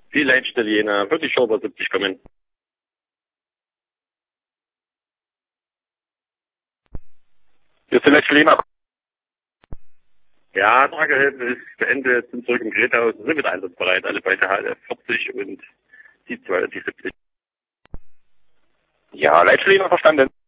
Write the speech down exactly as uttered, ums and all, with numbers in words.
Die Leitstelle Jena, würde ich schon über siebzig kommen. Hier ist die Leitstelle Jena. Ja, Tragehilfe ist beendet, sind zurück im Geräthaus, sind wieder einsatzbereit, alle beide H L vierzig und die zwei, die siebzig. Ja, Leitstelle Jena verstanden.